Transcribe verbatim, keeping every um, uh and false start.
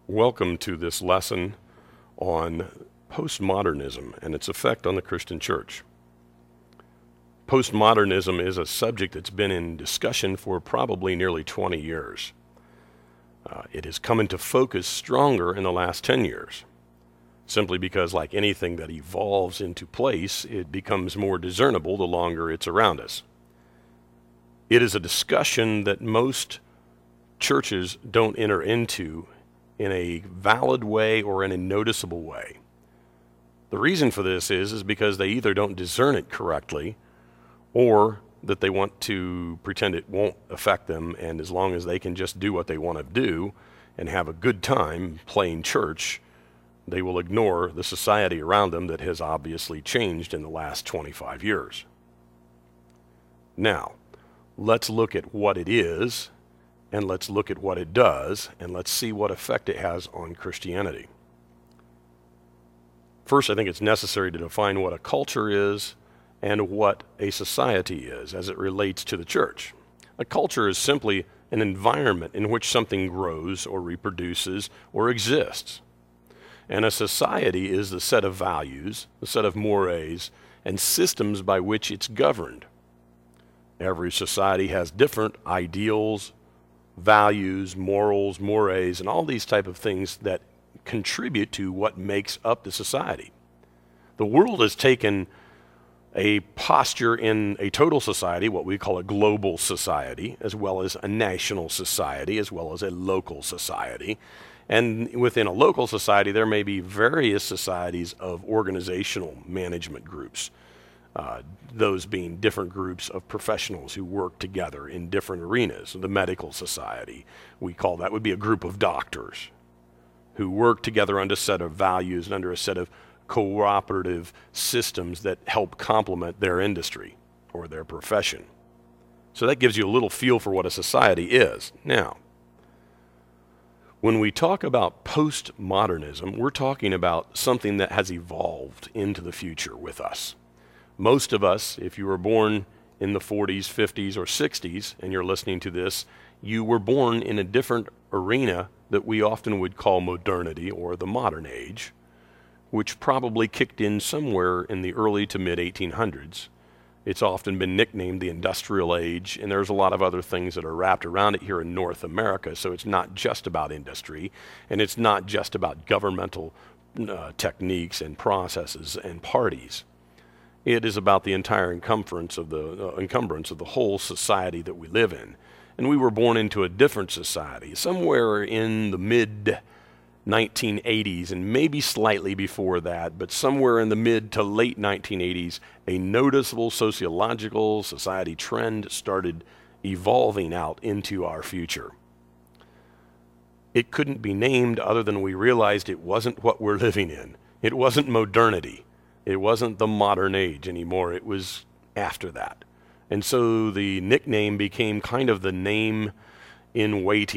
Welcome to this lesson on postmodernism and its effect on the Christian church. Postmodernism is a subject that's been in discussion for probably nearly twenty years. Uh, it has come into focus stronger in the last ten years, simply because, like anything that evolves into place, it becomes more discernible the longer it's around us. It is a discussion that most churches don't enter into in a valid way or in a noticeable way. The reason for this is, is because they either don't discern it correctly or that they want to pretend it won't affect them, and as long as they can just do what they want to do and have a good time playing church, they will ignore the society around them that has obviously changed in the last twenty-five years. Now, let's look at what it is, and let's look at what it does, and let's see what effect it has on Christianity. First, I think it's necessary to define what a culture is and what a society is as it relates to the church. A culture is simply an environment in which something grows or reproduces or exists. And a society is the set of values, the set of mores, and systems by which it's governed. Every society has different ideals, values, morals, mores, and all these type of things that contribute to what makes up the society. The world has taken a posture in a total society, what we call a global society, as well as a national society, as well as a local society. And within a local society, there may be various societies of organizational management groups. Uh, those being different groups of professionals who work together in different arenas. The medical society, we call that, would be a group of doctors who work together under a set of values and under a set of cooperative systems that help complement their industry or their profession. So that gives you a little feel for what a society is. Now, when we talk about postmodernism, we're talking about something that has evolved into the future with us. Most of us, if you were born in the forties, fifties, or sixties, and you're listening to this, you were born in a different arena that we often would call modernity or the modern age, which probably kicked in somewhere in the early to mid eighteen hundreds. It's often been nicknamed the industrial age, and there's a lot of other things that are wrapped around it here in North America, so it's not just about industry, and it's not just about governmental uh, techniques and processes and parties. It is about the entire encumbrance of the uh, encumbrance of the whole society that we live in. And we were born into a different society, somewhere in the mid nineteen eighties, and maybe slightly before that, but somewhere in the mid to late nineteen eighties, a noticeable sociological society trend started evolving out into our future. It couldn't be named other than we realized it wasn't what we're living in. It wasn't modernity. It wasn't the modern age anymore. It was after that. And so the nickname became kind of the name in waiting